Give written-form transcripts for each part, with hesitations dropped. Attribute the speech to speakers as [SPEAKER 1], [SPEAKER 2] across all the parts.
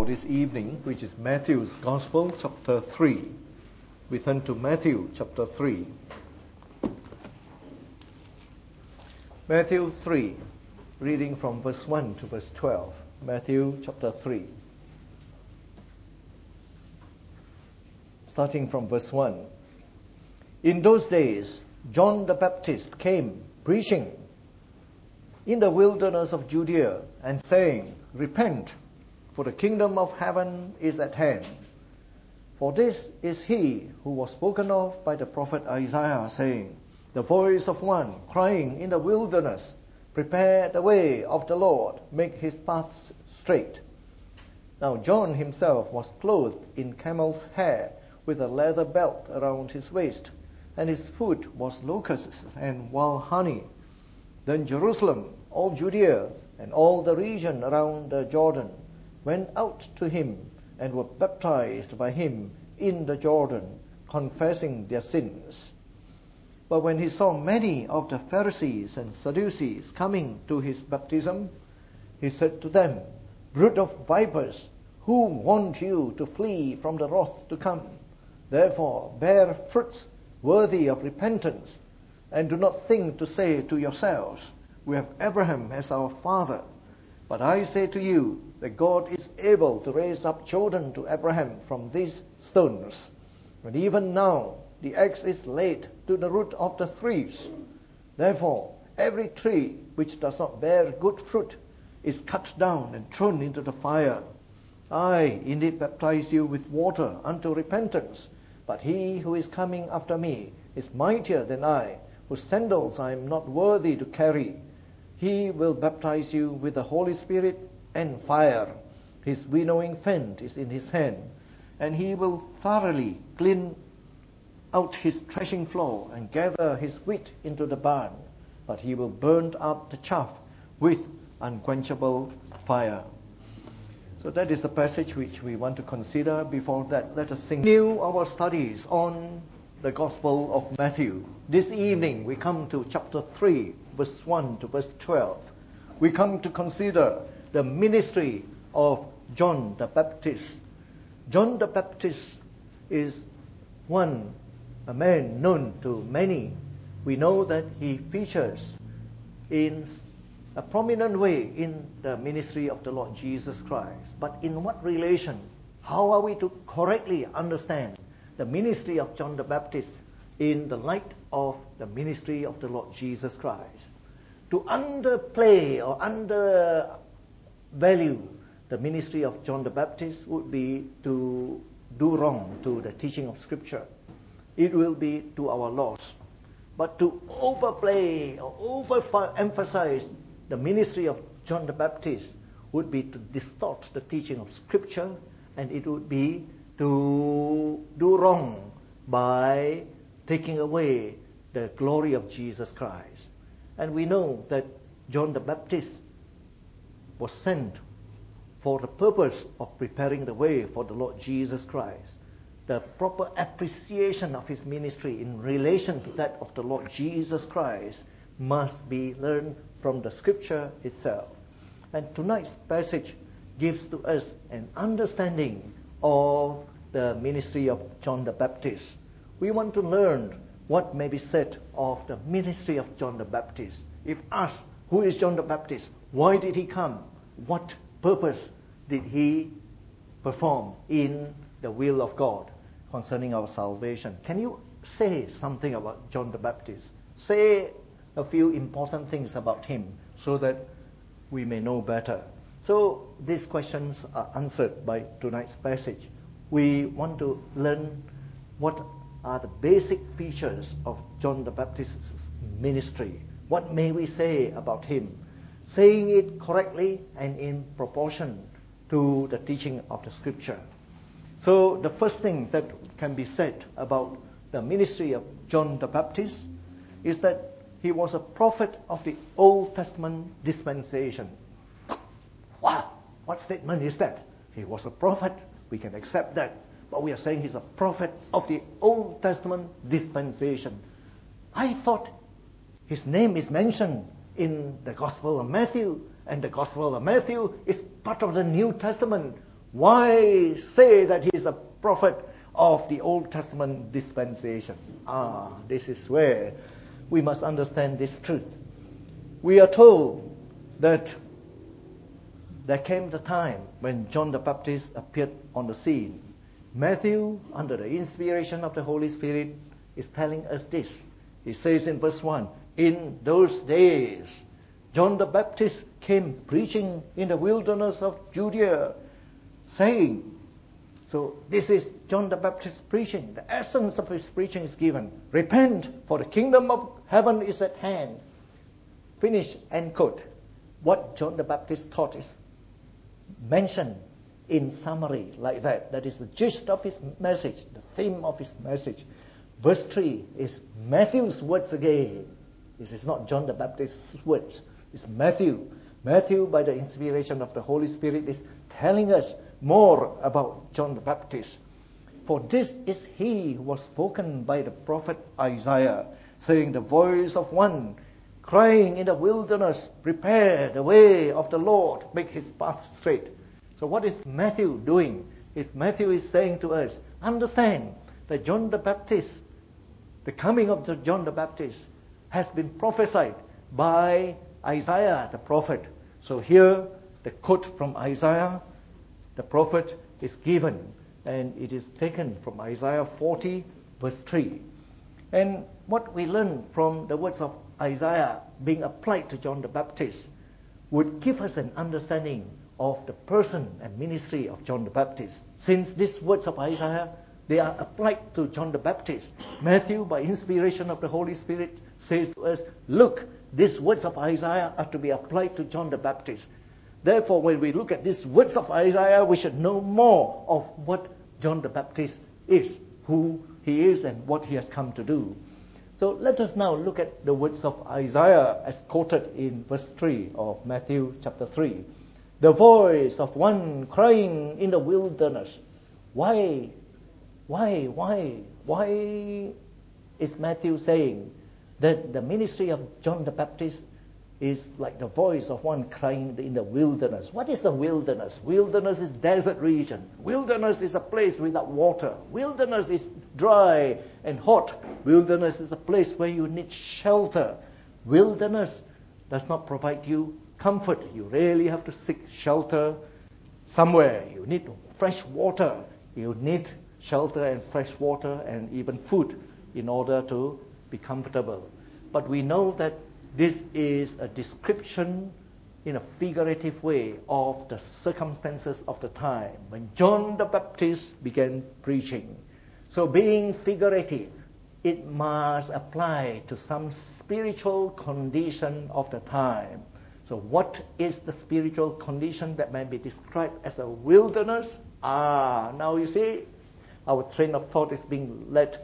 [SPEAKER 1] this evening, which is Matthew's Gospel, chapter 3. We turn to Matthew chapter 3. Matthew 3, reading from verse 1 to verse 12. Matthew chapter 3. Starting from verse 1. In those days, John the Baptist came preaching in the wilderness of Judea and saying, Repent, for the kingdom of heaven is at hand. For this is he who was spoken of by the prophet Isaiah, saying, The voice of one crying in the wilderness, Prepare the way of the Lord, make his paths straight. Now John himself was clothed in camel's hair, with a leather belt around his waist, and his food was locusts and wild honey. Then Jerusalem, all Judea, and all the region around the Jordan went out to him and were baptized by him in the Jordan, confessing their sins. But when he saw many of the Pharisees and Sadducees coming to his baptism, he said to them, Brood of vipers, who warned you to flee from the wrath to come? Therefore bear fruits worthy of repentance, and do not think to say to yourselves, We have Abraham as our father. But I say to you that God is able to raise up children to Abraham from these stones. And even now the axe is laid to the root of the trees. Therefore every tree which does not bear good fruit is cut down and thrown into the fire. I indeed baptize you with water unto repentance, but he who is coming after me is mightier than I, whose sandals I am not worthy to carry. He will baptize you with the Holy Spirit and fire. His winnowing fan is in his hand, and he will thoroughly clean out his threshing floor and gather his wheat into the barn, but he will burn up the chaff with unquenchable fire. So that is the passage which we want to consider. Before that, let us continue our studies on the Gospel of Matthew. This evening we come to chapter 3, verse 1 to verse 12. We come to consider the ministry of John the Baptist. John the Baptist is a man known to many. We know that he features in a prominent way in the ministry of the Lord Jesus Christ. But in what relation? How are we to correctly understand the ministry of John the Baptist in the light of the ministry of the Lord Jesus Christ? To underplay or undervalue the ministry of John the Baptist would be to do wrong to the teaching of Scripture. It will be to our loss. But to overplay or overemphasize the ministry of John the Baptist would be to distort the teaching of Scripture, and it would be to do wrong by taking away the glory of Jesus Christ. And we know that John the Baptist was sent for the purpose of preparing the way for the Lord Jesus Christ. The proper appreciation of his ministry in relation to that of the Lord Jesus Christ must be learned from the Scripture itself. And tonight's passage gives to us an understanding of the ministry of John the Baptist. We want to learn what may be said of the ministry of John the Baptist. If asked, who is John the Baptist? Why did he come? What purpose did he perform in the will of God concerning our salvation? Can you say something about John the Baptist? Say a few important things about him so that we may know better. So these questions are answered by tonight's passage. We want to learn what are the basic features of John the Baptist's ministry. What may we say about him? Saying it correctly and in proportion to the teaching of the Scripture. So the first thing that can be said about the ministry of John the Baptist is that he was a prophet of the Old Testament dispensation. Wow, what statement is that? He was a prophet, we can accept that. But we are saying he's a prophet of the Old Testament dispensation. I thought his name is mentioned in the Gospel of Matthew, and the Gospel of Matthew is part of the New Testament. Why say that he is a prophet of the Old Testament dispensation? This is where we must understand this truth. We are told that there came the time when John the Baptist appeared on the scene. Matthew, under the inspiration of the Holy Spirit, is telling us this. He says in verse 1, in those days, John the Baptist came preaching in the wilderness of Judea, saying, so this is John the Baptist preaching. The essence of his preaching is given. Repent, for the kingdom of heaven is at hand. Finish, end quote. What John the Baptist taught is mentioned in summary like that. That is the gist of his message, the theme of his message. Verse 3 is Matthew's words again. This is not John the Baptist's words. It's Matthew. Matthew, by the inspiration of the Holy Spirit, is telling us more about John the Baptist. For this is he who was spoken by the prophet Isaiah, saying, the voice of one crying in the wilderness, prepare the way of the Lord, make his path straight. So what is Matthew doing? Matthew is saying to us, understand that John the Baptist, the coming of John the Baptist, has been prophesied by Isaiah the prophet. So here, the quote from Isaiah, the prophet, is given, and it is taken from Isaiah 40, verse 3. And what we learn from the words of Isaiah being applied to John the Baptist would give us an understanding of the person and ministry of John the Baptist. Since these words of Isaiah, they are applied to John the Baptist, Matthew, by inspiration of the Holy Spirit, says to us, look, these words of Isaiah are to be applied to John the Baptist. Therefore, when we look at these words of Isaiah, we should know more of what John the Baptist is, who he is, and what he has come to do. So let us now look at the words of Isaiah as quoted in verse 3 of Matthew chapter 3. The voice of one crying in the wilderness. Why is Matthew saying that the ministry of John the Baptist is like the voice of one crying in the wilderness? What is the wilderness? Wilderness is desert region. Wilderness is a place without water. Wilderness is dry and hot. Wilderness is a place where you need shelter. Wilderness does not provide you comfort. You really have to seek shelter somewhere. You need fresh water. You need shelter and fresh water and even food in order to be comfortable. But we know that this is a description in a figurative way of the circumstances of the time when John the Baptist began preaching. So being figurative, it must apply to some spiritual condition of the time. So what is the spiritual condition that may be described as a wilderness? Now you see, our train of thought is being led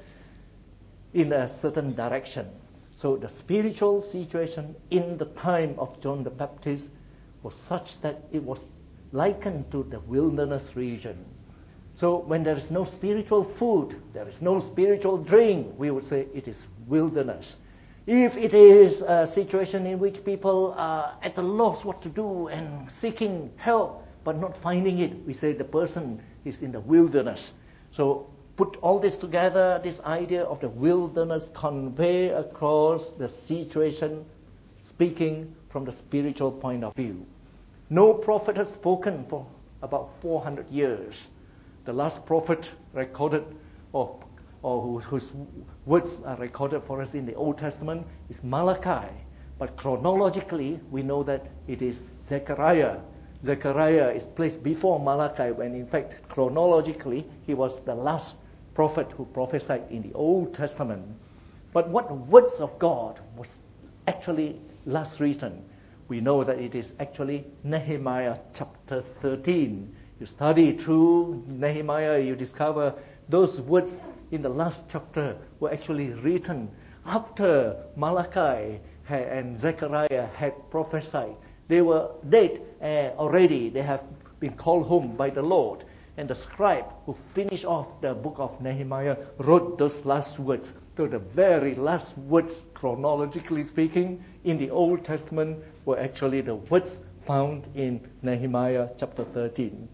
[SPEAKER 1] in a certain direction. So the spiritual situation in the time of John the Baptist was such that it was likened to the wilderness region. So when there is no spiritual food, there is no spiritual drink, we would say it is wilderness. If it is a situation in which people are at a loss what to do and seeking help but not finding it, we say the person is in the wilderness. So put all this together, this idea of the wilderness convey across the situation, speaking from the spiritual point of view. No prophet has spoken for about 400 years. The last prophet recorded, or whose words are recorded for us in the Old Testament, is Malachi. But chronologically, we know that it is Zechariah. Zechariah is placed before Malachi, when in fact, chronologically, he was the last prophet who prophesied in the Old Testament. But what words of God was actually last written? We know that it is actually Nehemiah chapter 13. You study through Nehemiah, you discover those words in the last chapter were actually written after Malachi and Zechariah had prophesied. They were dead already. They have been called home by the Lord. And the scribe who finished off the book of Nehemiah wrote those last words. So the very last words, chronologically speaking, in the Old Testament were actually the words found in Nehemiah chapter 13.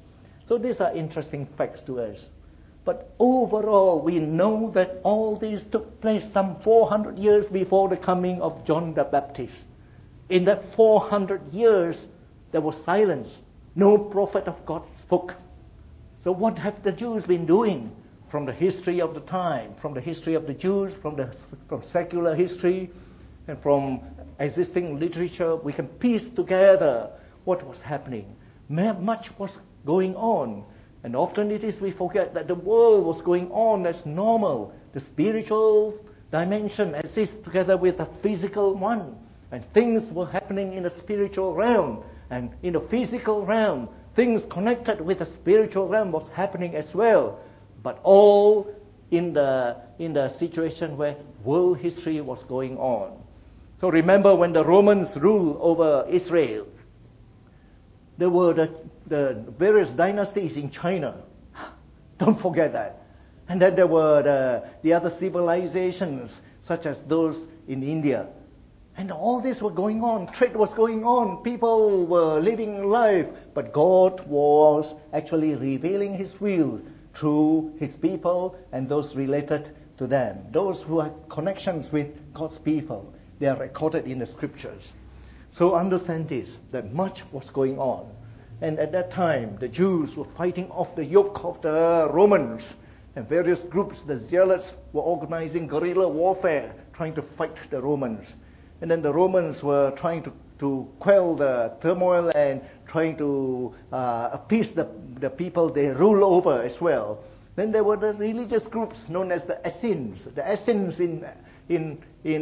[SPEAKER 1] So these are interesting facts to us. But overall, we know that all this took place some 400 years before the coming of John the Baptist. In that 400 years, there was silence. No prophet of God spoke. So what have the Jews been doing? From the history of the time, from the history of the Jews, from secular history, and from existing literature, we can piece together what was happening. Much was going on. And often it is we forget that the world was going on as normal. The spiritual dimension exists together with the physical one. And things were happening in the spiritual realm. And in the physical realm, things connected with the spiritual realm was happening as well. But all in the situation where world history was going on. So remember when the Romans ruled over Israel, there were the various dynasties in China. Don't forget that. And then there were the other civilizations, such as those in India. And all this was going on. Trade was going on. People were living life. But God was actually revealing His will through His people and those related to them. Those who have connections with God's people, they are recorded in the Scriptures. So understand this, that much was going on. And at that time, the Jews were fighting off the yoke of the Romans. And various groups, the Zealots, were organizing guerrilla warfare, trying to fight the Romans. And then the Romans were trying to quell the turmoil and trying to appease the people they rule over as well. Then there were the religious groups known as the Essenes. The Essenes in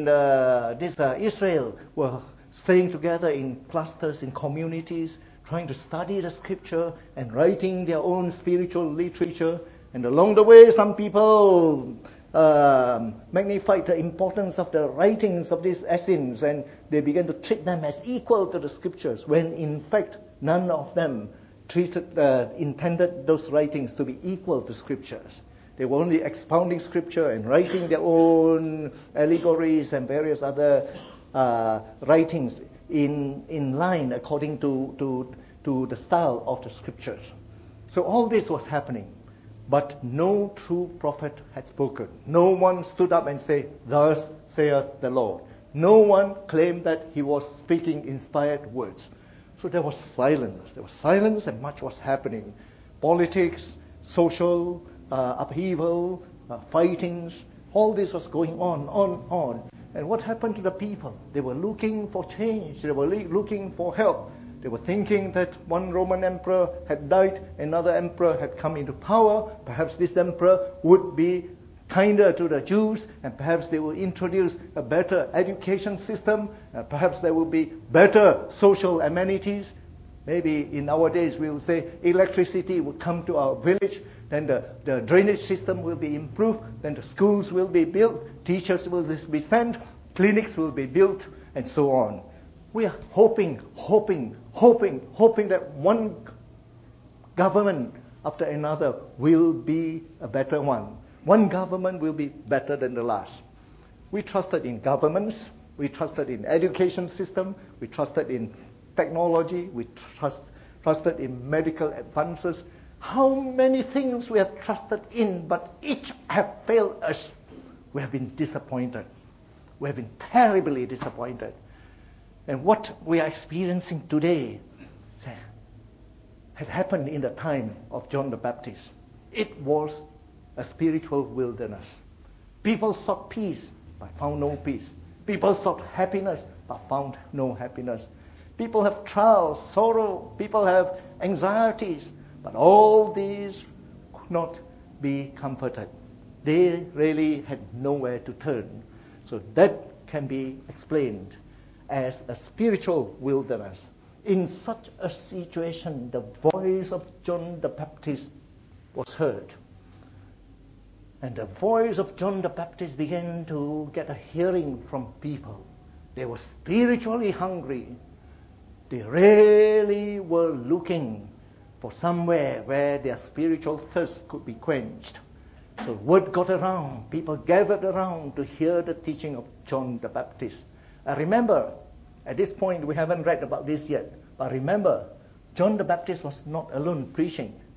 [SPEAKER 1] Israel were staying together in clusters, in communities, trying to study the Scripture and writing their own spiritual literature. And along the way, some people magnified the importance of the writings of these Essenes, and they began to treat them as equal to the Scriptures, when in fact none of them intended those writings to be equal to Scriptures. They were only expounding Scripture and writing their own allegories and various other writings in line according to the style of the Scriptures. So all this was happening. But no true prophet had spoken. No one stood up and said, "Thus saith the Lord." No one claimed that he was speaking inspired words. So there was silence. There was silence and much was happening. Politics, social upheaval, fightings, all this was going on. And what happened to the people? They were looking for change. They were looking for help. They were thinking that one Roman emperor had died, another emperor had come into power. Perhaps this emperor would be kinder to the Jews, and perhaps they will introduce a better education system. Perhaps there will be better social amenities. Maybe in our days we'll say electricity would come to our village, then the drainage system will be improved, then the schools will be built, teachers will be sent, clinics will be built, and so on. We are hoping that one government after another will be a better one. One government will be better than the last. We trusted in governments. We trusted in education system. We trusted in technology. We trusted in medical advances. How many things we have trusted in, but each have failed us. We have been disappointed. We have been terribly disappointed. And what we are experiencing today had happened in the time of John the Baptist. It was a spiritual wilderness. People sought peace, but found no peace. People sought happiness, but found no happiness. People have trials, sorrow. People have anxieties, but all these could not be comforted. They really had nowhere to turn. So that can be explained as a spiritual wilderness. In such a situation, the voice of John the Baptist was heard. And the voice of John the Baptist began to get a hearing from people. They were spiritually hungry. They really were looking for somewhere where their spiritual thirst could be quenched. So word got around. People gathered around to hear the teaching of John the Baptist. Remember, at this point, we haven't read about this yet. But remember, John the Baptist was not alone preaching.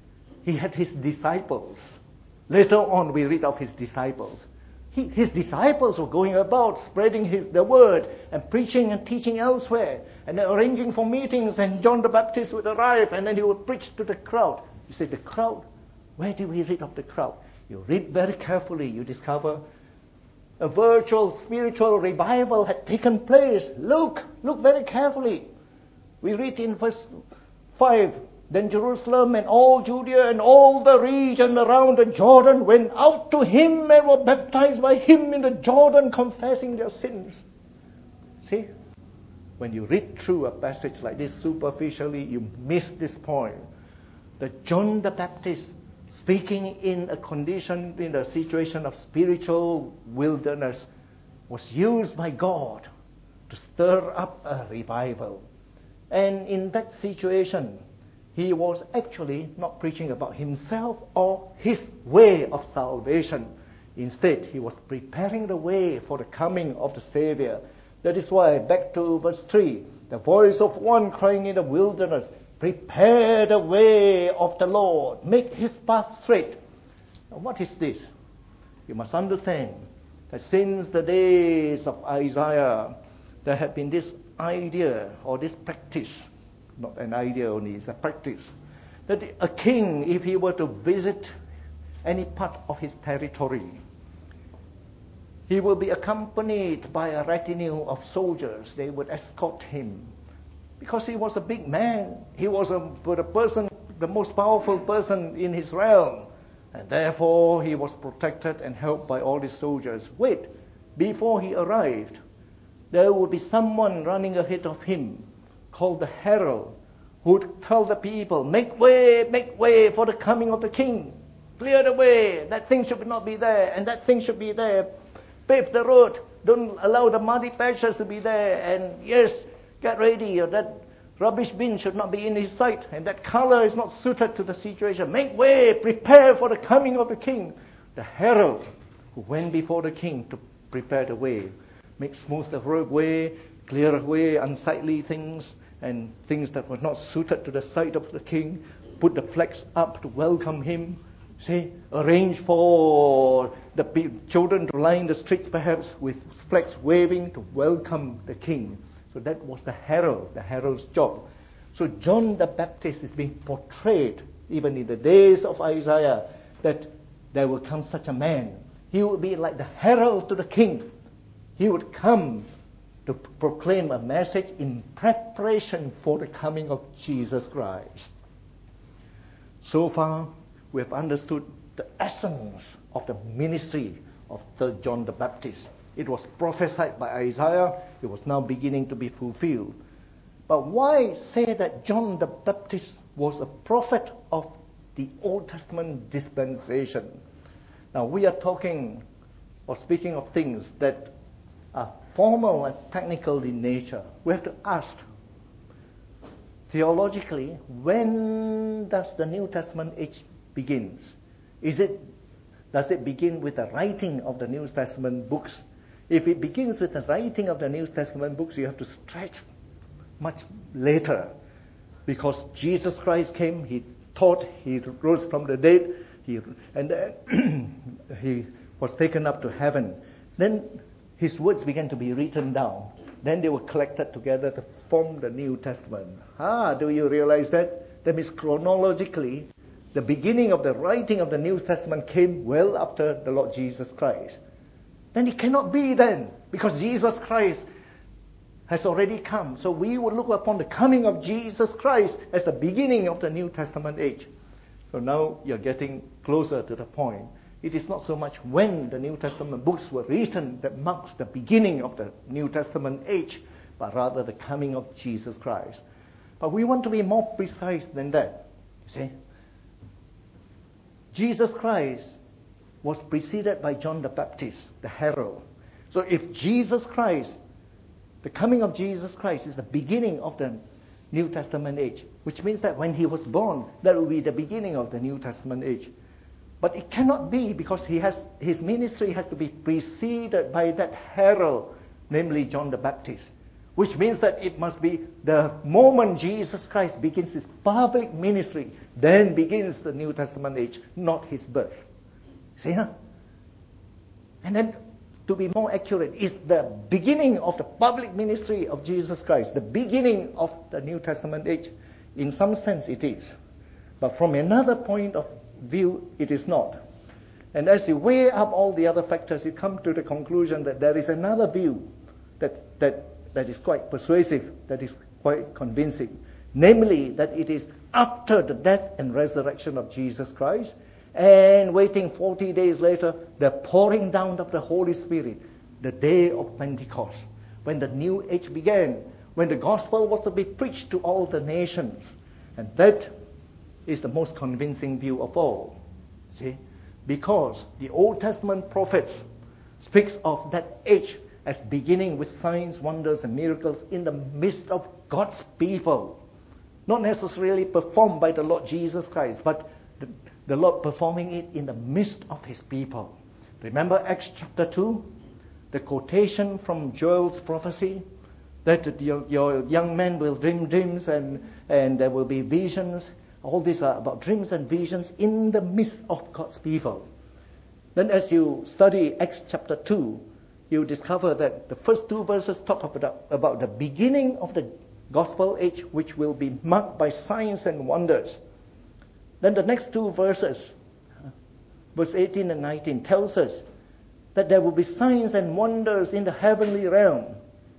[SPEAKER 1] he had his disciples. Later on, we read of his disciples. His disciples were going about spreading the word and preaching and teaching elsewhere and arranging for meetings, and John the Baptist would arrive and then he would preach to the crowd. You say, the crowd? Where do we read of the crowd? You read very carefully, you discover a virtual spiritual revival had taken place. Look very carefully. We read in verse 5, then Jerusalem and all Judea and all the region around the Jordan went out to him and were baptized by him in the Jordan, confessing their sins. See, when you read through a passage like this superficially, you miss this point. That John the Baptist, speaking in a situation of spiritual wilderness, was used by God to stir up a revival. And in that situation, he was actually not preaching about himself or his way of salvation. Instead, he was preparing the way for the coming of the Savior. That is why, back to verse 3, the voice of one crying in the wilderness, prepare the way of the Lord, make his path straight. Now, what is this? You must understand that since the days of Isaiah, there had been this idea or this practice, not an idea only, it's a practice, that a king, if he were to visit any part of his territory, he will be accompanied by a retinue of soldiers. They would escort him. Because he was a big man. He was the most powerful person in his realm. And therefore, he was protected and helped by all these soldiers. Wait, before he arrived, there would be someone running ahead of him called the herald, who would tell the people, make way for the coming of the king. Clear the way. That thing should not be there, and that thing should be there. Pave the road. Don't allow the muddy patches to be there. And yes, get ready, or that rubbish bin should not be in his sight, and that color is not suited to the situation. Make way, prepare for the coming of the king. The herald who went before the king to prepare the way, make smooth the way, clear away unsightly things and things that were not suited to the sight of the king, put the flags up to welcome him. See, arrange for the children to line the streets perhaps with flags waving to welcome the king. So that was the herald's job. So John the Baptist is being portrayed, even in the days of Isaiah, that there will come such a man. He would be like the herald to the king. He would come to proclaim a message in preparation for the coming of Jesus Christ. So far, we have understood the essence of the ministry of John the Baptist. It was prophesied by Isaiah. It was now beginning to be fulfilled. But why say that John the Baptist was a prophet of the Old Testament dispensation? Now, we are talking or speaking of things that are formal and technical in nature. We have to ask, theologically, when does the New Testament age begin? Does it begin with the writing of the New Testament books? If it begins with the writing of the New Testament books, you have to stretch much later, because Jesus Christ came, he taught, he rose from the dead, and he was taken up to heaven. Then his words began to be written down. Then they were collected together to form the New Testament. Do you realize that? That means chronologically, the beginning of the writing of the New Testament came well after the Lord Jesus Christ. Then it cannot be then, because Jesus Christ has already come. So we will look upon the coming of Jesus Christ as the beginning of the New Testament age. So now you're getting closer to the point. It is not so much when the New Testament books were written that marks the beginning of the New Testament age, but rather the coming of Jesus Christ. But we want to be more precise than that. You see, Jesus Christ was preceded by John the Baptist, the herald. So if Jesus Christ, the coming of Jesus Christ is the beginning of the New Testament age, which means that when he was born, that will be the beginning of the New Testament age. But it cannot be, because his ministry has to be preceded by that herald, namely John the Baptist, which means that it must be the moment Jesus Christ begins his public ministry, then begins the New Testament age, not his birth. See, huh? And then, to be more accurate, is the beginning of the public ministry of Jesus Christ, the beginning of the New Testament age. In some sense it is. But from another point of view, it is not. And as you weigh up all the other factors, you come to the conclusion that there is another view that is quite persuasive, that is quite convincing. Namely, that it is after the death and resurrection of Jesus Christ, and waiting 40 days later, the pouring down of the Holy Spirit, the day of Pentecost, when the new age began, when the gospel was to be preached to all the nations. And that is the most convincing view of all. See? Because the Old Testament prophets speaks of that age as beginning with signs, wonders, and miracles in the midst of God's people. Not necessarily performed by the Lord Jesus Christ, but the Lord performing it in the midst of his people. Remember Acts chapter 2? The quotation from Joel's prophecy that your young men will dream dreams and there will be visions. All these are about dreams and visions in the midst of God's people. Then as you study Acts chapter 2, you discover that the first two verses talk about the beginning of the gospel age, which will be marked by signs and wonders. Then the next two verses, verse 18 and 19, tells us that there will be signs and wonders in the heavenly realm.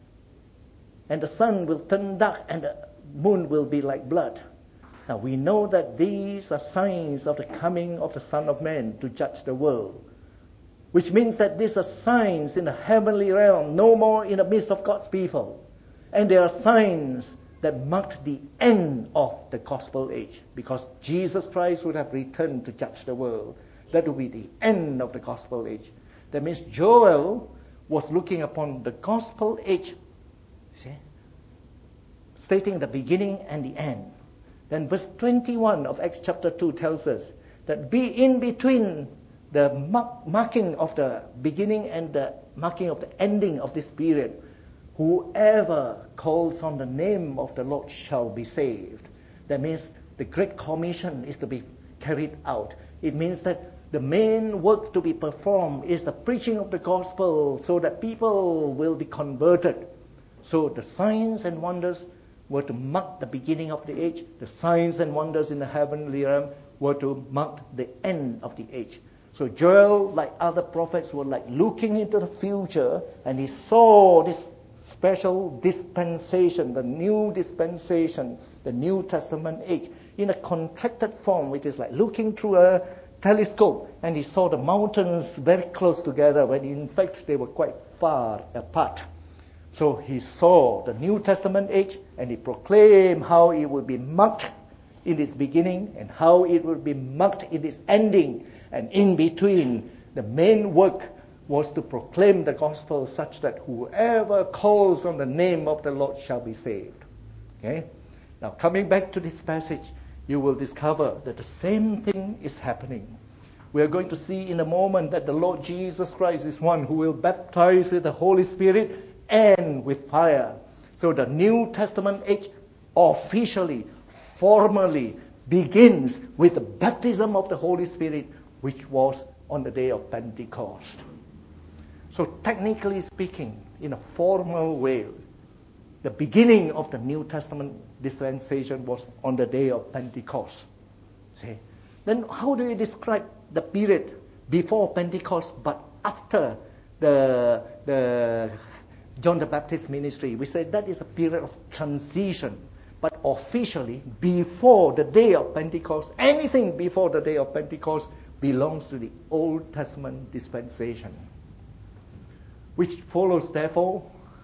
[SPEAKER 1] And the sun will turn dark and the moon will be like blood. Now we know that these are signs of the coming of the Son of Man to judge the world. Which means that these are signs in the heavenly realm, no more in the midst of God's people. And they are signs that marked the end of the gospel age, because Jesus Christ would have returned to judge the world. That would be the end of the gospel age. That means Joel was looking upon the gospel age, see, stating the beginning and the end. Then verse 21 of Acts chapter 2 tells us that be in between the marking of the beginning and the marking of the ending of this period, whoever calls on the name of the Lord shall be saved. That means the Great Commission is to be carried out. It means that the main work to be performed is the preaching of the gospel so that people will be converted. So the signs and wonders were to mark the beginning of the age. The signs and wonders in the heavenly realm were to mark the end of the age. So Joel, like other prophets, were like looking into the future, and he saw this special dispensation, the new dispensation, the New Testament age, in a contracted form, which is like looking through a telescope, and he saw the mountains very close together when in fact they were quite far apart. So he saw the New Testament age, and he proclaimed how it would be marked in its beginning and how it would be marked in its ending. And in between, the main work was to proclaim the gospel such that whoever calls on the name of the Lord shall be saved. Okay? Now, coming back to this passage, you will discover that the same thing is happening. We are going to see in a moment that the Lord Jesus Christ is one who will baptize with the Holy Spirit and with fire. So the New Testament age officially, formally begins with the baptism of the Holy Spirit, which was on the day of Pentecost. So technically speaking, in a formal way, the beginning of the New Testament dispensation was on the day of Pentecost. See? Then how do you describe the period before Pentecost but after the John the Baptist ministry? We say that is a period of transition. But officially, before the day of Pentecost, anything before the day of Pentecost belongs to the Old Testament dispensation. Which follows, therefore,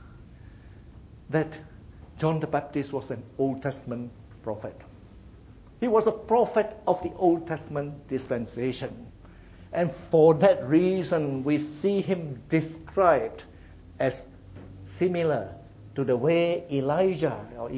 [SPEAKER 1] that John the Baptist was an Old Testament prophet. He was a prophet of the Old Testament dispensation. And for that reason, we see him described as similar to the way Elijah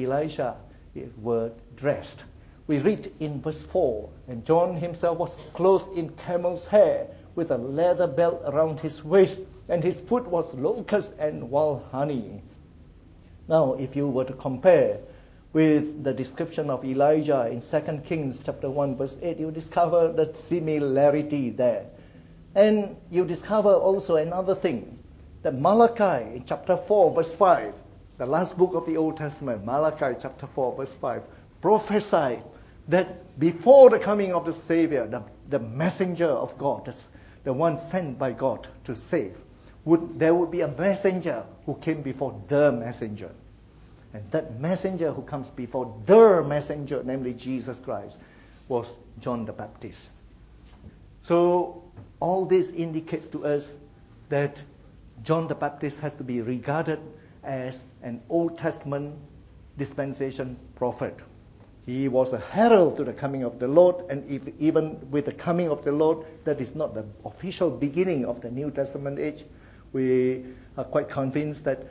[SPEAKER 1] were dressed. We read in verse 4, and John himself was clothed in camel's hair with a leather belt around his waist, and his food was locusts and wild honey. Now, if you were to compare with the description of Elijah in 2 Kings chapter 1 verse 8, you discover the similarity there. And you discover also another thing, that Malachi in chapter 4 verse 5, the last book of the Old Testament, Malachi chapter 4 verse 5, prophesied that before the coming of the Savior, the messenger of God, the one sent by God to save, there would be a messenger who came before the messenger. And that messenger who comes before the messenger, namely Jesus Christ, was John the Baptist. So all this indicates to us that John the Baptist has to be regarded as an Old Testament dispensation prophet. He was a herald to the coming of the Lord, and even with the coming of the Lord, that is not the official beginning of the New Testament age. We are quite convinced that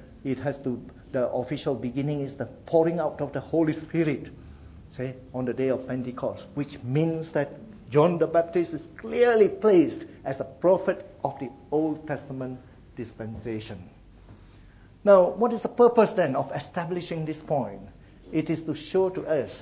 [SPEAKER 1] the official beginning is the pouring out of the Holy Spirit, say, on the day of Pentecost, which means that John the Baptist is clearly placed as a prophet of the Old Testament dispensation. Now, what is the purpose then of establishing this point? It is to show to us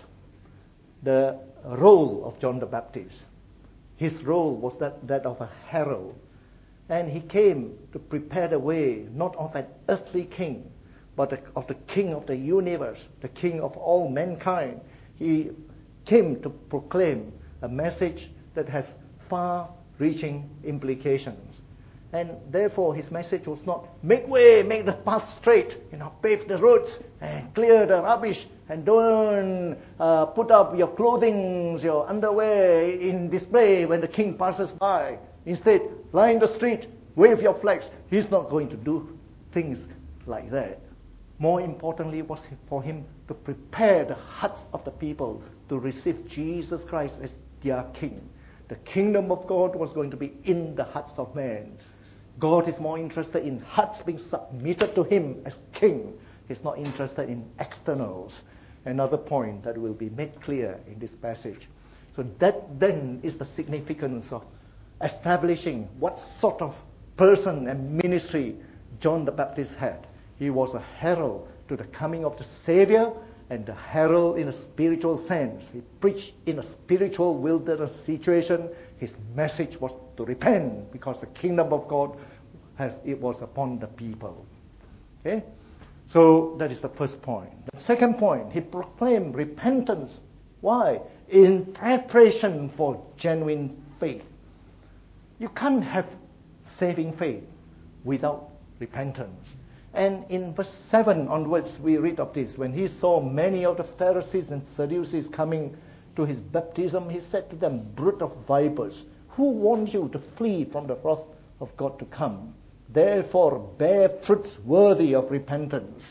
[SPEAKER 1] the role of John the Baptist. His role was that of a herald. And he came to prepare the way, not of an earthly king, but of the king of the universe, the king of all mankind. He came to proclaim a message that has far-reaching implications. And therefore his message was not, make way, make the path straight, pave the roads and clear the rubbish, and don't put up your clothing, your underwear in display when the king passes by. Instead, line the street, wave your flags. He's not going to do things like that. More importantly was for him to prepare the hearts of the people to receive Jesus Christ as their king. The kingdom of God was going to be in the hearts of men. God is more interested in hearts being submitted to him as king. He's not interested in externals. Another point that will be made clear in this passage. So that then is the significance of establishing what sort of person and ministry John the Baptist had. He was a herald to the coming of the Savior, and a herald in a spiritual sense. He preached in a spiritual wilderness situation. His message was to repent, because the kingdom of God was upon the people. Okay? So that is the first point. The second point, he proclaimed repentance. Why? In preparation for genuine faith. You can't have saving faith without repentance. And in verse 7 onwards, we read of this. When he saw many of the Pharisees and Sadducees coming to his baptism, he said to them, brood of vipers, who warned you to flee from the wrath of God to come? Therefore, bear fruits worthy of repentance.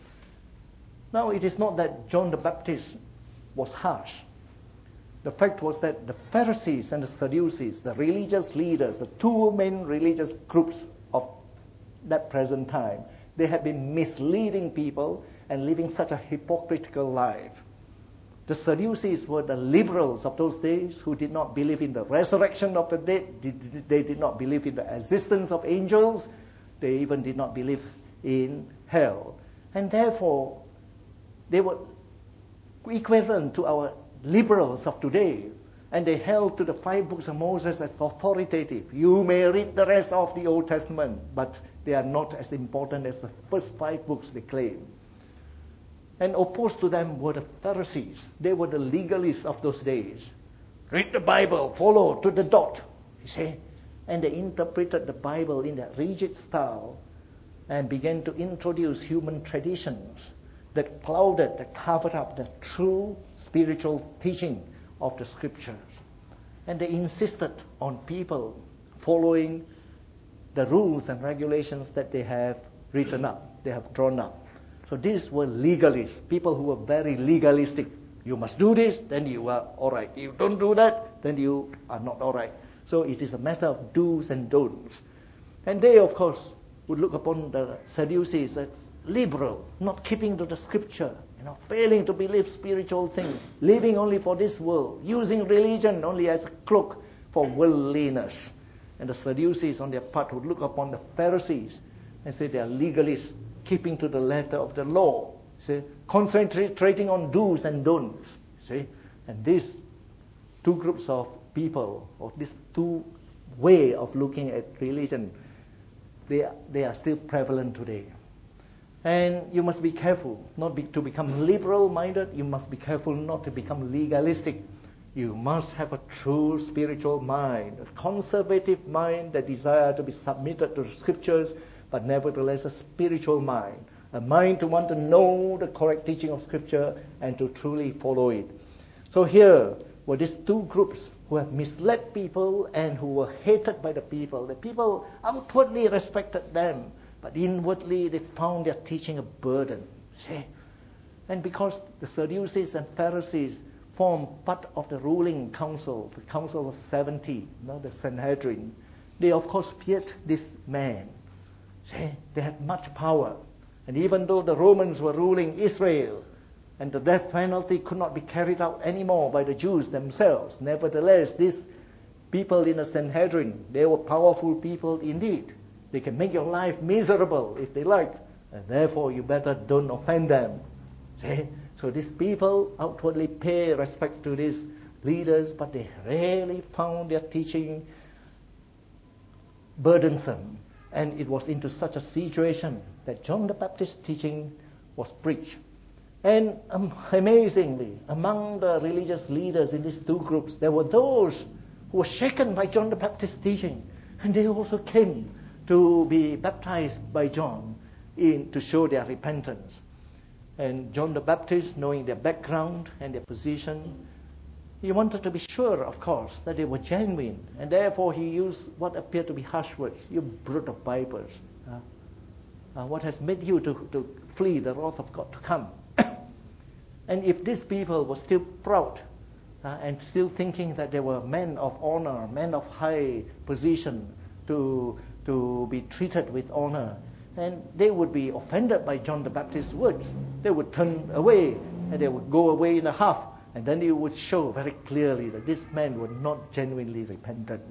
[SPEAKER 1] Now, it is not that John the Baptist was harsh. The fact was that the Pharisees and the Sadducees, the religious leaders, the two main religious groups of that present time, they had been misleading people and living such a hypocritical life. The Sadducees were the liberals of those days who did not believe in the resurrection of the dead. They did not believe in the existence of angels. They even did not believe in hell. And therefore, they were equivalent to our liberals of today. And they held to the 5 books of Moses as authoritative. You may read the rest of the Old Testament, but they are not as important as the first 5 books, they claim. And opposed to them were the Pharisees. They were the legalists of those days. Read the Bible, follow to the dot, you see. And they interpreted the Bible in that rigid style and began to introduce human traditions that clouded, that covered up the true spiritual teaching of the Scriptures. And they insisted on people following the rules and regulations that they have written up, they have drawn up. So these were legalists, people who were very legalistic. You must do this, then you are all right. You don't do that, then you are not all right. So it is a matter of do's and don'ts. And they, of course, would look upon the Sadducees as liberal, not keeping to the Scripture, failing to believe spiritual things, living only for this world, using religion only as a cloak for worldliness. And the Sadducees, on their part, would look upon the Pharisees and say they are legalists, keeping to the letter of the law. See, concentrating on do's and don'ts. See, and these two groups of people, or these two way of looking at religion, they are still prevalent today. And you must be careful not to become liberal-minded. You must be careful not to become legalistic. You must have a true spiritual mind, a conservative mind that desire to be submitted to the scriptures, but nevertheless a spiritual mind, a mind to want to know the correct teaching of scripture and to truly follow it. So here were these two groups who have misled people and who were hated by the people. The people outwardly respected them, but inwardly they found their teaching a burden. See? And because the Sadducees and Pharisees formed part of the ruling council, the Council of 70, the Sanhedrin, they of course feared this man. See? They had much power. And even though the Romans were ruling Israel, and the death penalty could not be carried out anymore by the Jews themselves, nevertheless, these people in the Sanhedrin, they were powerful people indeed. They can make your life miserable if they like, and therefore you better don't offend them. See? So these people outwardly pay respect to these leaders, but they really found their teaching burdensome. And it was into such a situation that John the Baptist's teaching was preached. And amazingly, among the religious leaders in these two groups, there were those who were shaken by John the Baptist's teaching, and they also came to be baptized by John to show their repentance. And John the Baptist, knowing their background and their position, he wanted to be sure, of course, that they were genuine, and therefore he used what appeared to be harsh words. You brood of vipers. What has made you to flee the wrath of God to come? And if these people were still proud and still thinking that they were men of honor, men of high position to be treated with honor, and they would be offended by John the Baptist's words. They would turn away and they would go away in a huff, and then it would show very clearly that this man was not genuinely repentant.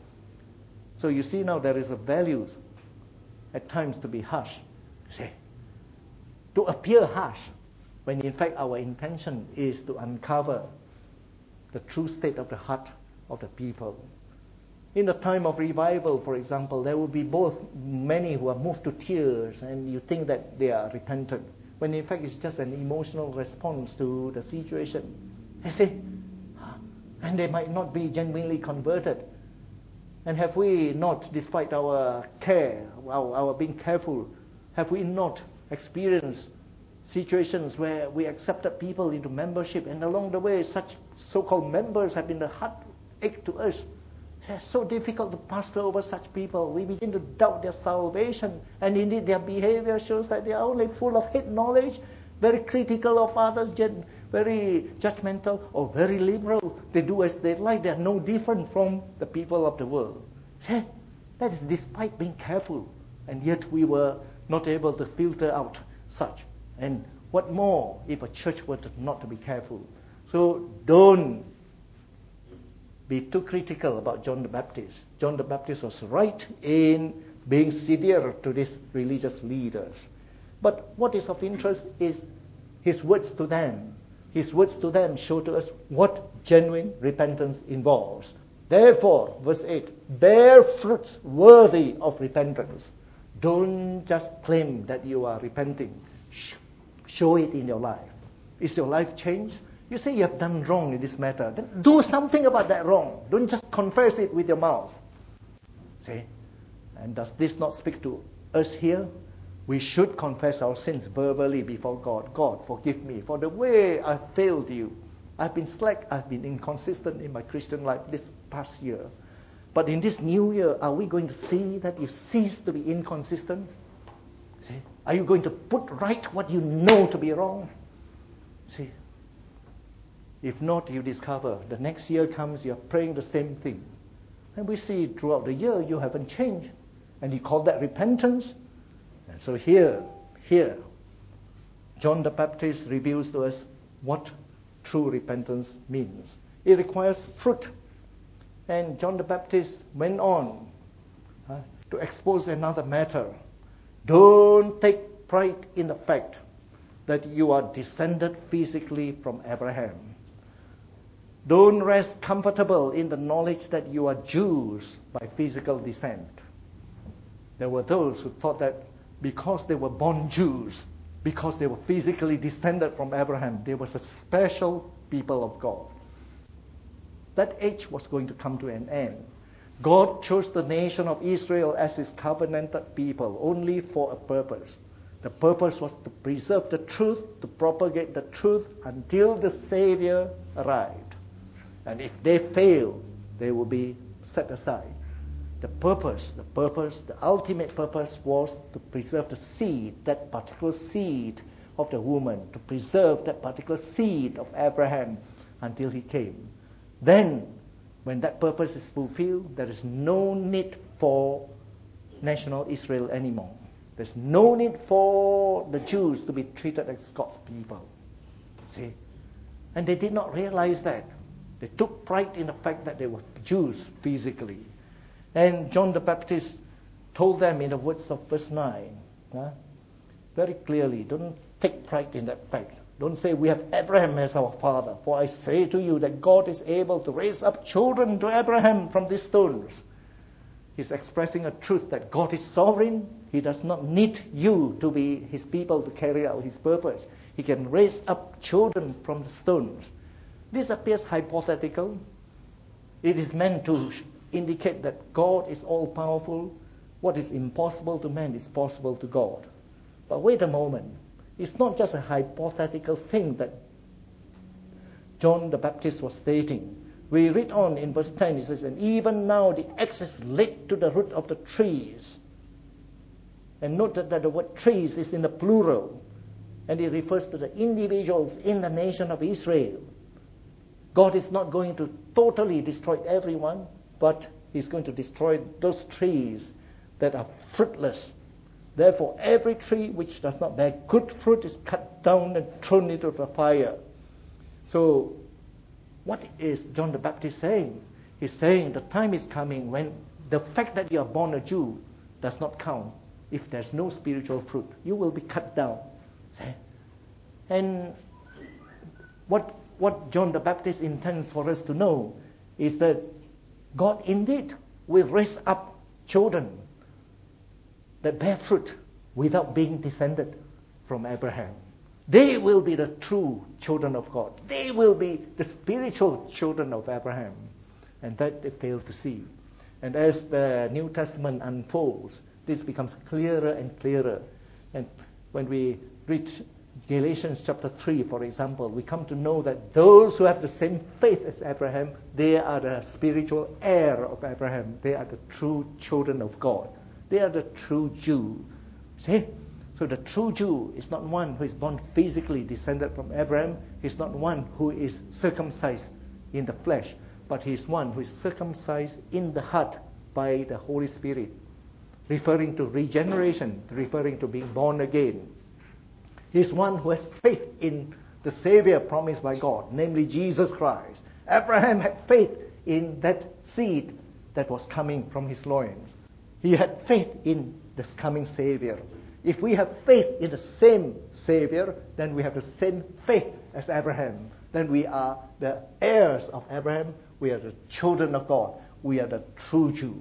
[SPEAKER 1] So you see now there is a value at times to be harsh, see, to appear harsh, when in fact our intention is to uncover the true state of the heart of the people. In the time of revival, for example, there will be both many who are moved to tears and you think that they are repentant, when in fact it's just an emotional response to the situation. You see? And they might not be genuinely converted. And have we not, despite our care, our being careful, have we not experienced situations where we accepted people into membership, and along the way such so-called members have been a heartache to us? It's so difficult to pastor over such people. We begin to doubt their salvation, and indeed their behavior shows that they are only full of hate knowledge, very critical of others, very judgmental or very liberal. They do as they like. They are no different from the people of the world. That is despite being careful, and yet we were not able to filter out such. And what more if a church were not to be careful? So don't be too critical about John the Baptist. John the Baptist was right in being severe to these religious leaders. But what is of interest is his words to them. His words to them show to us what genuine repentance involves. Therefore, verse 8, bear fruits worthy of repentance. Don't just claim that you are repenting. Show it in your life. Is your life changed? You say you have done wrong in this matter. Then do something about that wrong. Don't just confess it with your mouth. See? And does this not speak to us here? We should confess our sins verbally before God. God, forgive me for the way I failed you. I've been slack. I've been inconsistent in my Christian life this past year. But in this new year, are we going to see that you cease to be inconsistent? See? Are you going to put right what you know to be wrong? See? If not, you discover the next year comes, you're praying the same thing. And we see throughout the year you haven't changed. And you call that repentance? And so here, John the Baptist reveals to us what true repentance means. It requires fruit. And John the Baptist went on to expose another matter. Don't take take pride in the fact that you are descended physically from Abraham. Don't rest comfortable in the knowledge that you are Jews by physical descent. There were those who thought that because they were born Jews, because they were physically descended from Abraham, they were a special people of God. That age was going to come to an end. God chose the nation of Israel as his covenanted people only for a purpose. The purpose was to preserve the truth, to propagate the truth until the Savior arrived. And if they fail, they will be set aside. The ultimate purpose was to preserve the seed, that particular seed of the woman, to preserve that particular seed of Abraham until he came. Then, when that purpose is fulfilled, there is no need for national Israel anymore. There's no need for the Jews to be treated as God's people. See? And they did not realize that. They took pride in the fact that they were Jews physically. And John the Baptist told them in the words of verse 9, very clearly, don't take pride in that fact. Don't say we have Abraham as our father, for I say to you that God is able to raise up children to Abraham from these stones. He's expressing a truth that God is sovereign. He does not need you to be his people to carry out his purpose. He can raise up children from the stones. This appears hypothetical. It is meant to indicate that God is all-powerful. What is impossible to man is possible to God. But wait a moment. It's not just a hypothetical thing that John the Baptist was stating. We read on in verse 10, it says, and even now the axe is laid to the root of the trees. And note that the word trees is in the plural. And it refers to the individuals in the nation of Israel. God is not going to totally destroy everyone, but he's going to destroy those trees that are fruitless. Therefore, every tree which does not bear good fruit is cut down and thrown into the fire. So, what is John the Baptist saying? He's saying the time is coming when the fact that you are born a Jew does not count. If there's no spiritual fruit, you will be cut down. And what John the Baptist intends for us to know is that God indeed will raise up children that bear fruit without being descended from Abraham. They will be the true children of God. They will be the spiritual children of Abraham. And that they fail to see. And as the New Testament unfolds, this becomes clearer and clearer. And when we read Galatians chapter 3, for example, we come to know that those who have the same faith as Abraham, they are the spiritual heir of Abraham. They are the true children of God. They are the true Jew. See? So the true Jew is not one who is born physically descended from Abraham. He's not one who is circumcised in the flesh, but he is one who is circumcised in the heart by the Holy Spirit, referring to regeneration, referring to being born again. He's one who has faith in the Savior promised by God, namely Jesus Christ. Abraham had faith in that seed that was coming from his loins. He had faith in this coming Savior. If we have faith in the same Savior, then we have the same faith as Abraham. Then we are the heirs of Abraham. We are the children of God. We are the true Jew.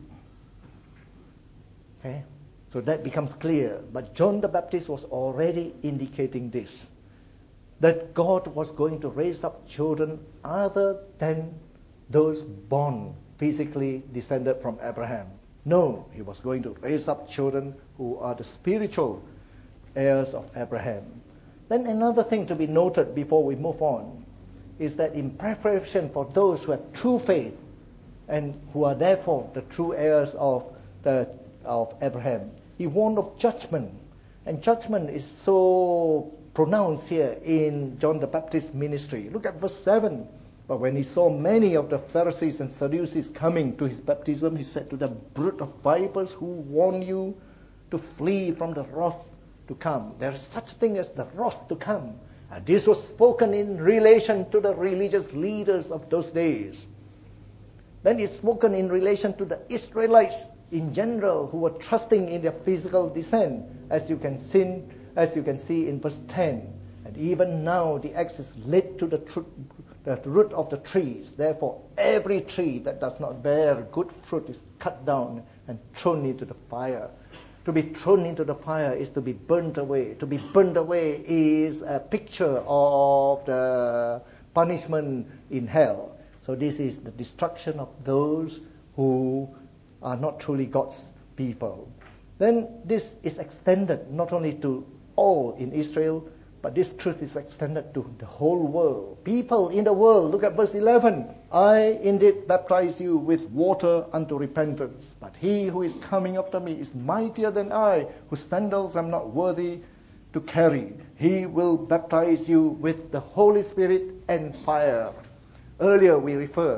[SPEAKER 1] Okay? So that becomes clear. But John the Baptist was already indicating this, that God was going to raise up children other than those born physically descended from Abraham. No, he was going to raise up children who are the spiritual heirs of Abraham. Then another thing to be noted before we move on is that in preparation for those who have true faith and who are therefore the true heirs of Abraham, he warned of judgment. And judgment is so pronounced here in John the Baptist's ministry. Look at verse 7. But when he saw many of the Pharisees and Sadducees coming to his baptism, he said to them, brood of vipers, who warn you to flee from the wrath to come? There is such thing as the wrath to come. And this was spoken in relation to the religious leaders of those days. Then it's spoken in relation to the Israelites in general who were trusting in their physical descent. As you can see as you can see in verse 10. And even now the axe is laid to the root of the trees. Therefore, every tree that does not bear good fruit is cut down and thrown into the fire. To be thrown into the fire is to be burnt away. To be burnt away is a picture of the punishment in hell. So this is the destruction of those who are not truly God's people. Then this is extended not only to all in Israel, but this truth is extended to the whole world. People in the world, look at verse 11. I indeed baptize you with water unto repentance, but he who is coming after me is mightier than I, whose sandals I'm not worthy to carry. He will baptize you with the Holy Spirit and fire. Earlier we referred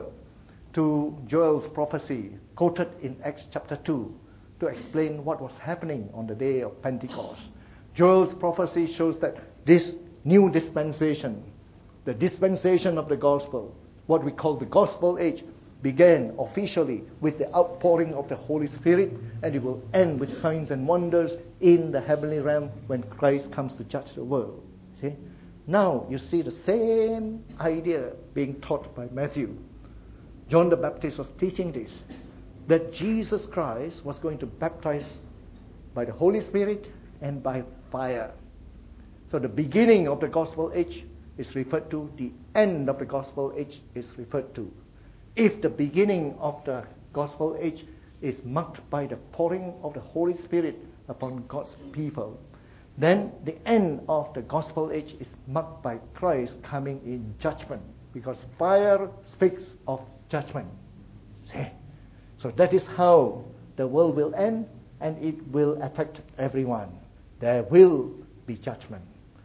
[SPEAKER 1] to Joel's prophecy, quoted in Acts chapter 2, to explain what was happening on the day of Pentecost. Joel's prophecy shows that this new dispensation, the dispensation of the gospel, what we call the gospel age, began officially with the outpouring of the Holy Spirit, and it will end with signs and wonders in the heavenly realm when Christ comes to judge the world. See? Now you see the same idea being taught by Matthew. John the Baptist was teaching this, that Jesus Christ was going to baptize by the Holy Spirit and by fire. So the beginning of the gospel age is referred to, the end of the gospel age is referred to. If the beginning of the gospel age is marked by the pouring of the Holy Spirit upon God's people, then the end of the gospel age is marked by Christ coming in judgment, because fire speaks of judgment. See? So that is how the world will end, and it will affect everyone. There will be judgment.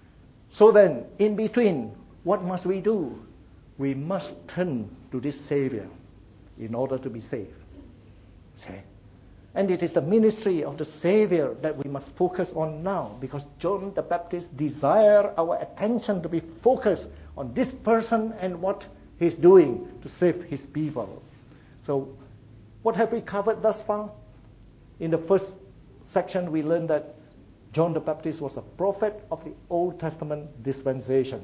[SPEAKER 1] So then, in between, what must we do? We must turn to this Savior in order to be saved. See? And it is the ministry of the Savior that we must focus on now, because John the Baptist desired our attention to be focused on this person and what he's doing to save his people. So, what have we covered thus far? In the first section, we learned that John the Baptist was a prophet of the Old Testament dispensation.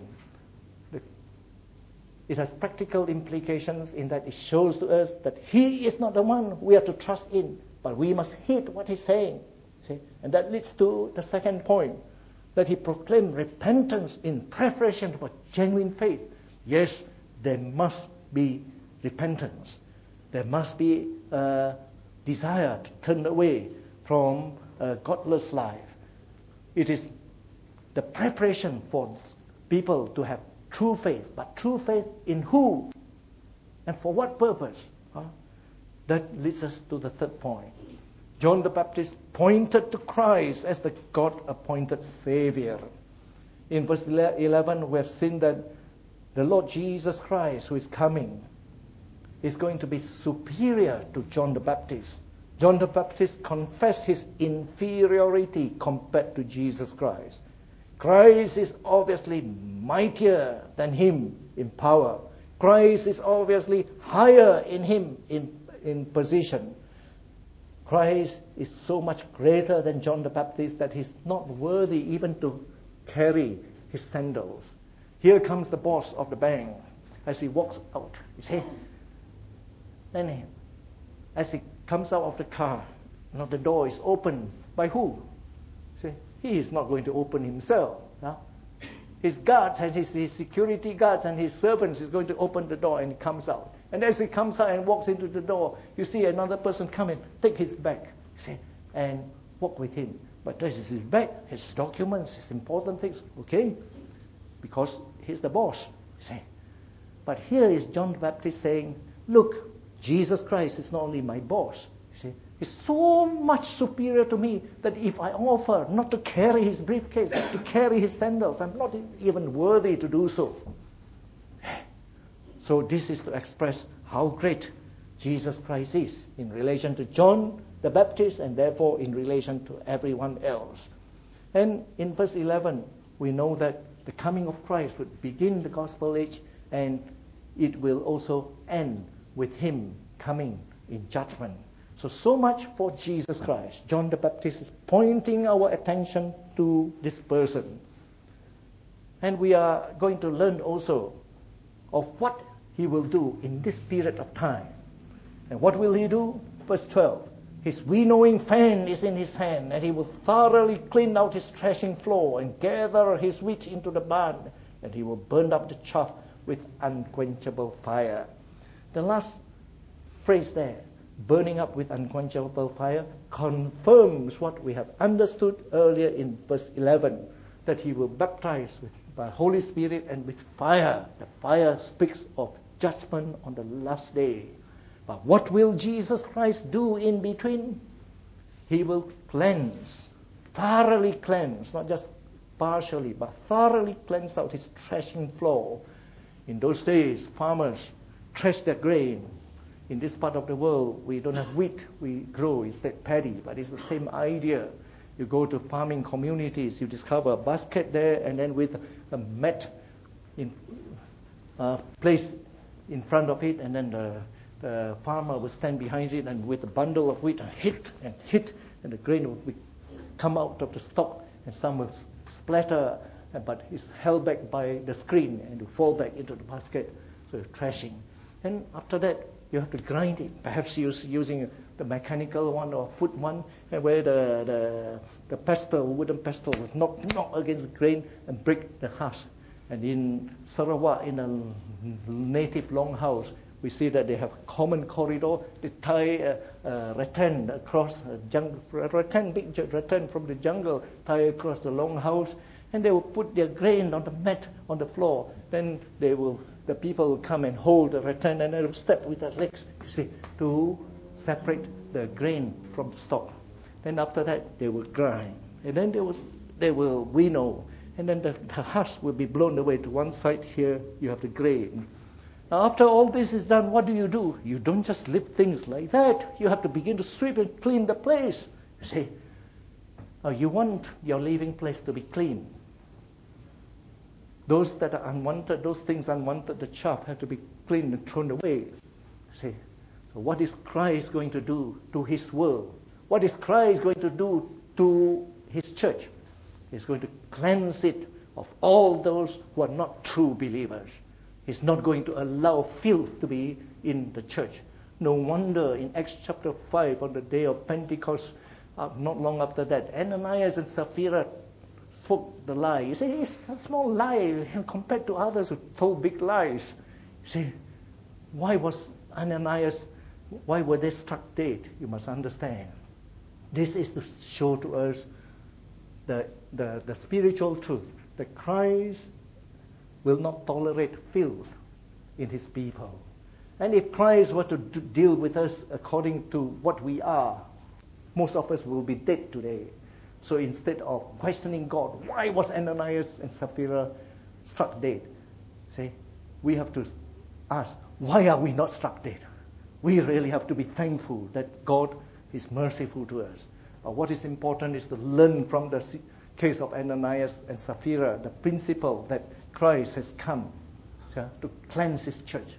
[SPEAKER 1] It has practical implications in that it shows to us that he is not the one we are to trust in, but we must heed what he's saying. See? And that leads to the second point, that he proclaimed repentance in preparation for genuine faith. Yes, there must be repentance. There must be a desire to turn away from a godless life. It is the preparation for people to have true faith. But true faith in who? And for what purpose? That leads us to the third point. John the Baptist pointed to Christ as the God-appointed Savior. In verse 11, we have seen that the Lord Jesus Christ, who is coming, is going to be superior to John the Baptist. John the Baptist confessed his inferiority compared to Jesus Christ. Christ is obviously mightier than him in power. Christ is obviously higher in him in position. Christ is so much greater than John the Baptist that he's not worthy even to carry his sandals. Here comes the boss of the bank as he walks out. You see? And as he comes out of the car, the door is opened by who? See? He is not going to open himself. His guards and his security guards and his servants is going to open the door, and he comes out. And as he comes out and walks into the door, you see another person come in, take his bag, see, and walk with him. But this is his bag, his documents, his important things, okay? Because he's the boss, see. But here is John the Baptist saying, look, Jesus Christ is not only my boss, see, he's so much superior to me that if I offer not to carry his briefcase, but to carry his sandals, I'm not even worthy to do so. So this is to express how great Jesus Christ is in relation to John the Baptist, and therefore in relation to everyone else. And in verse 11, we know that the coming of Christ would begin the gospel age, and it will also end with him coming in judgment. So much for Jesus Christ. John the Baptist is pointing our attention to this person. And we are going to learn also of what he will do in this period of time. And what will he do? Verse 12. His winnowing fan is in his hand, and he will thoroughly clean out his threshing floor and gather his wheat into the barn, and he will burn up the chaff with unquenchable fire. The last phrase there, burning up with unquenchable fire, confirms what we have understood earlier in verse 11, that he will baptize by Holy Spirit and with fire. The fire speaks of judgment on the last day. But what will Jesus Christ do in between? He will cleanse, thoroughly cleanse, not just partially, but thoroughly cleanse out his threshing floor. In those days, farmers thresh their grain. In this part of the world, we don't have wheat, we grow instead paddy, but it's the same idea. You go to farming communities, you discover a basket there, and then with a mat placed in front of it, and then the farmer will stand behind it, and with a bundle of wheat, and hit, and the grain will come out of the stalk, and some will splatter, but it's held back by the screen, and will fall back into the basket. So it's threshing. And after that, you have to grind it, perhaps using the mechanical one or foot one, and where the wooden pestle will knock against the grain and break the husk. And in Sarawak, in a native longhouse, we see that they have a common corridor. They tie a rattan across a jungle, big rattan from the jungle, tie across the longhouse, and they will put their grain on the mat on the floor. Then the people will come and hold the rattan, and they will step with their legs, you see, to separate the grain from the stalk. Then after that, they will grind, and then they will winnow, and then the husk will be blown away to one side. Here you have the grain. Now, after all this is done, what do? You don't just leave things like that. You have to begin to sweep and clean the place. You see, you want your living place to be clean. Those that are unwanted, those things unwanted, the chaff have to be cleaned and thrown away. You see, so what is Christ going to do to his world? What is Christ going to do to his church? He's going to cleanse it of all those who are not true believers. He's not going to allow filth to be in the church. No wonder in Acts chapter 5, on the day of Pentecost, not long after that, Ananias and Sapphira spoke the lie. You say, it's a small lie compared to others who told big lies. You see, why were they struck dead? You must understand. This is to show to us the spiritual truth, that Christ will not tolerate filth in his people. And if Christ were to deal with us according to what we are, most of us will be dead today. So instead of questioning God, why was Ananias and Sapphira struck dead? See, we have to ask, why are we not struck dead? We really have to be thankful that God is merciful to us. What is important is to learn from the case of Ananias and Sapphira, the principle that Christ has come to cleanse his church,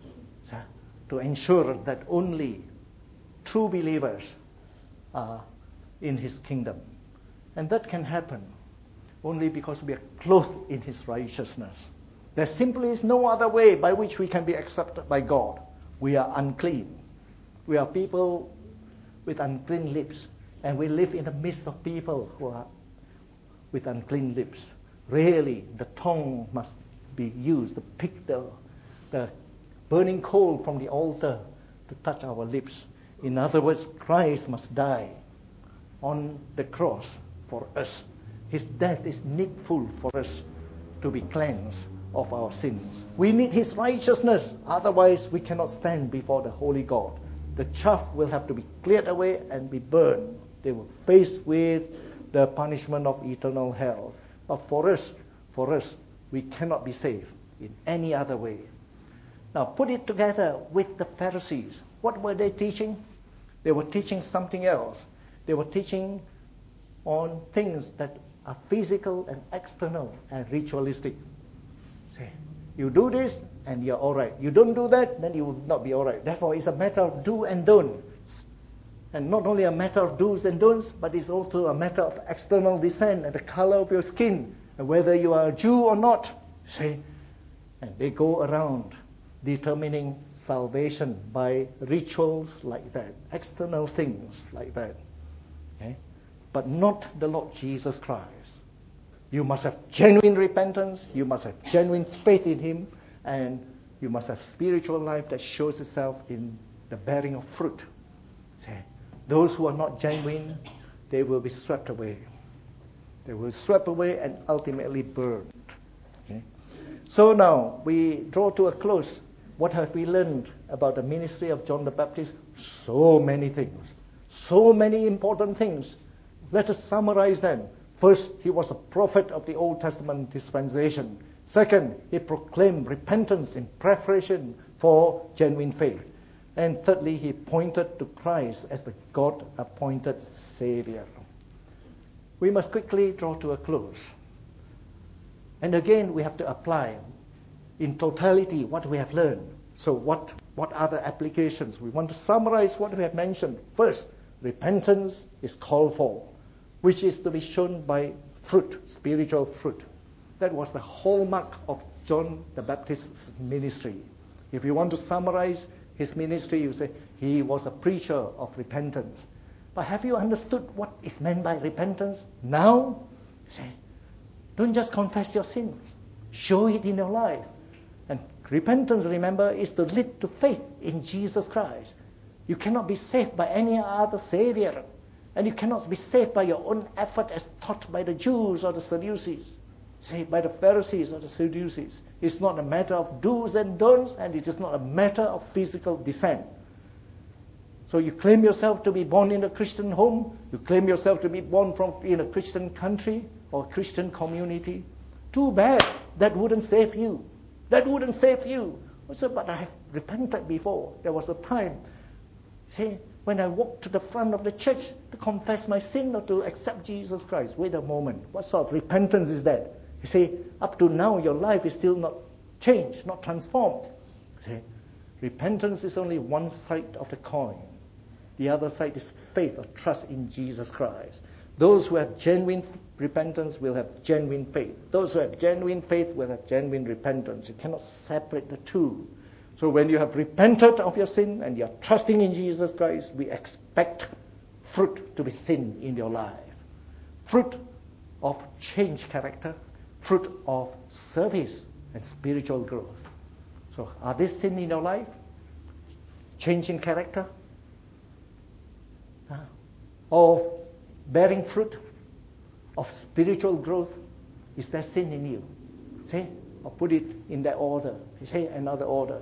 [SPEAKER 1] to ensure that only true believers are in his kingdom. And that can happen only because we are clothed in his righteousness. There simply is no other way by which we can be accepted by God. We are unclean. We are people with unclean lips, and we live in the midst of people who are with unclean lips. Really, the tongue must be used to pick the burning coal from the altar to touch our lips. In other words, Christ must die on the cross for us. His death is needful for us to be cleansed of our sins. We need his righteousness, otherwise we cannot stand before the holy God. The chaff will have to be cleared away and be burned. They will face with the punishment of eternal hell. But for us, we cannot be saved in any other way. Now put it together with the Pharisees. What were they teaching? They were teaching something else. They were teaching on things that are physical and external and ritualistic. See, you do this and you're all right. You don't do that, then you will not be all right. Therefore, it's a matter of do and don't. And not only a matter of do's and don'ts, but it's also a matter of external descent and the color of your skin, and whether you are a Jew or not. See? And they go around determining salvation by rituals like that, external things like that. Okay? But not the Lord Jesus Christ. You must have genuine repentance, you must have genuine faith in Him, and you must have spiritual life that shows itself in the bearing of fruit. See? Those who are not genuine, they will be swept away. They will be swept away and ultimately burned. Okay? So now, we draw to a close. What have we learned about the ministry of John the Baptist? So many things. So many important things. Let us summarize them. First, he was a prophet of the Old Testament dispensation. Second, he proclaimed repentance in preparation for genuine faith. And thirdly, he pointed to Christ as the God-appointed Savior. We must quickly draw to a close. And again, we have to apply in totality what we have learned. So what are the applications? We want to summarize what we have mentioned. First, repentance is called for, which is to be shown by fruit, spiritual fruit. That was the hallmark of John the Baptist's ministry. If you want to summarize his ministry, you say he was a preacher of repentance. But have you understood what is meant by repentance? Now, say, don't just confess your sins. Show it in your life. And repentance, remember, is to lead to faith in Jesus Christ. You cannot be saved by any other Savior. And you cannot be saved by your own effort as taught by the Jews or the Sadducees. Say, by the Pharisees or the Sadducees. It's not a matter of do's and don'ts, and it is not a matter of physical descent. So you claim yourself to be born in a Christian home, you claim yourself to be born in a Christian country or Christian community. Too bad. That wouldn't save you. That wouldn't save you. I said, but I have repented before. There was a time, see, when I walked to the front of the church to confess my sin or to accept Jesus Christ. Wait a moment. What sort of repentance is that? You see, up to now your life is still not changed, not transformed. See, repentance is only one side of the coin. The other side is faith or trust in Jesus Christ. Those who have genuine repentance will have genuine faith. Those who have genuine faith will have genuine repentance. You cannot separate the two. So when you have repented of your sin and you are trusting in Jesus Christ, we expect fruit to be seen in your life. Fruit of changed character, fruit of service and spiritual growth. So are these seen in your life? Change in character? Of bearing fruit? Of spiritual growth? Is there sin in you? See? Or put it in that order. Say another order.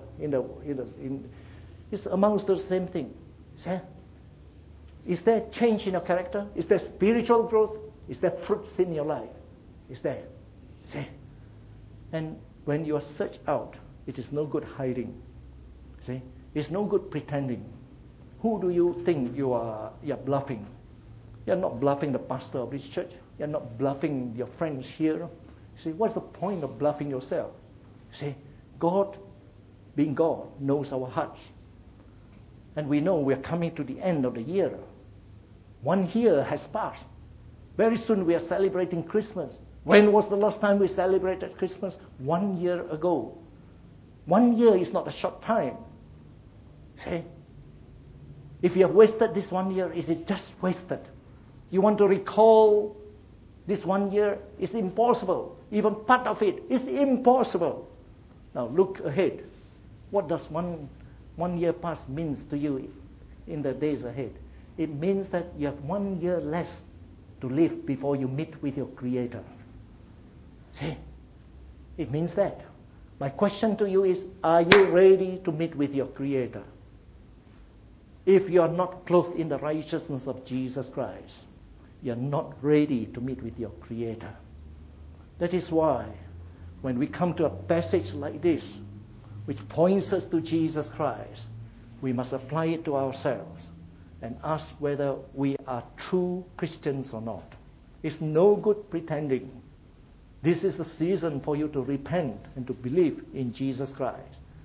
[SPEAKER 1] It's amongst the same thing. See? Is there change in your character? Is there spiritual growth? Is there fruits in your life? Is there? See? And when you are searched out, it is no good hiding. See? It's no good pretending. Who do you think you're bluffing? You're not bluffing the pastor of this church. You're not bluffing your friends here. See, what's the point of bluffing yourself? See, God, being God, knows our hearts. And we know we're coming to the end of the year. 1 year has passed. Very soon we are celebrating Christmas. When was the last time we celebrated Christmas? 1 year ago. 1 year is not a short time. See, if you have wasted this 1 year, is it just wasted? You want to recall this 1 year? It's impossible. Even part of it is impossible. Now look ahead. What does one year past means to you in the days ahead? It means that you have 1 year less to live before you meet with your Creator. See? It means that. My question to you is, are you ready to meet with your Creator? If you are not clothed in the righteousness of Jesus Christ, you are not ready to meet with your Creator. That is why when we come to a passage like this, which points us to Jesus Christ, we must apply it to ourselves and ask whether we are true Christians or not. It's no good pretending. This is the season for you to repent and to believe in Jesus Christ.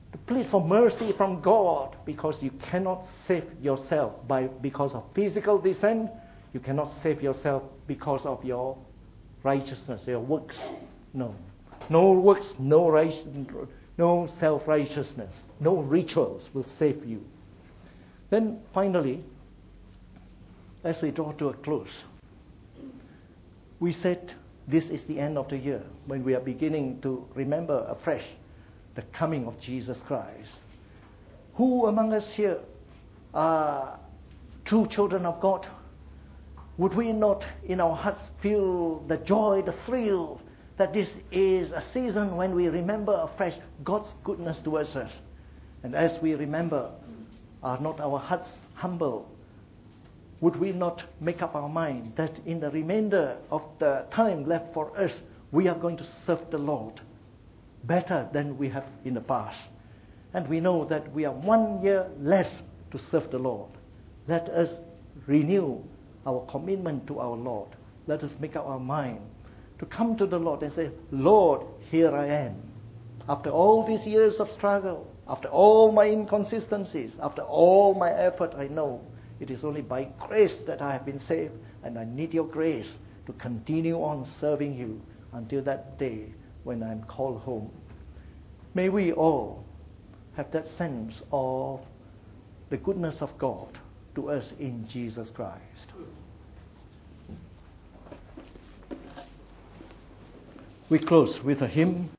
[SPEAKER 1] to plead for mercy from God, because you cannot save yourself because of physical descent. You cannot save yourself because of your righteousness, your works. No. No works, no self-righteousness, no rituals will save you. Then finally, as we draw to a close, we said this is the end of the year when we are beginning to remember afresh the coming of Jesus Christ. Who among us here are true children of God? Would we not in our hearts feel the joy, the thrill, that this is a season when we remember afresh God's goodness towards us? And as we remember, are not our hearts humble? Would we not make up our mind that in the remainder of the time left for us, we are going to serve the Lord better than we have in the past? And we know that we are 1 year less to serve the Lord. Let us renew our commitment to our Lord. Let us make up our mind to come to the Lord and say, Lord, here I am. After all these years of struggle, after all my inconsistencies, after all my effort, I know it is only by grace that I have been saved, and I need your grace to continue on serving you until that day when I'm called home. May we all have that sense of the goodness of God to us in Jesus Christ. We close with a hymn.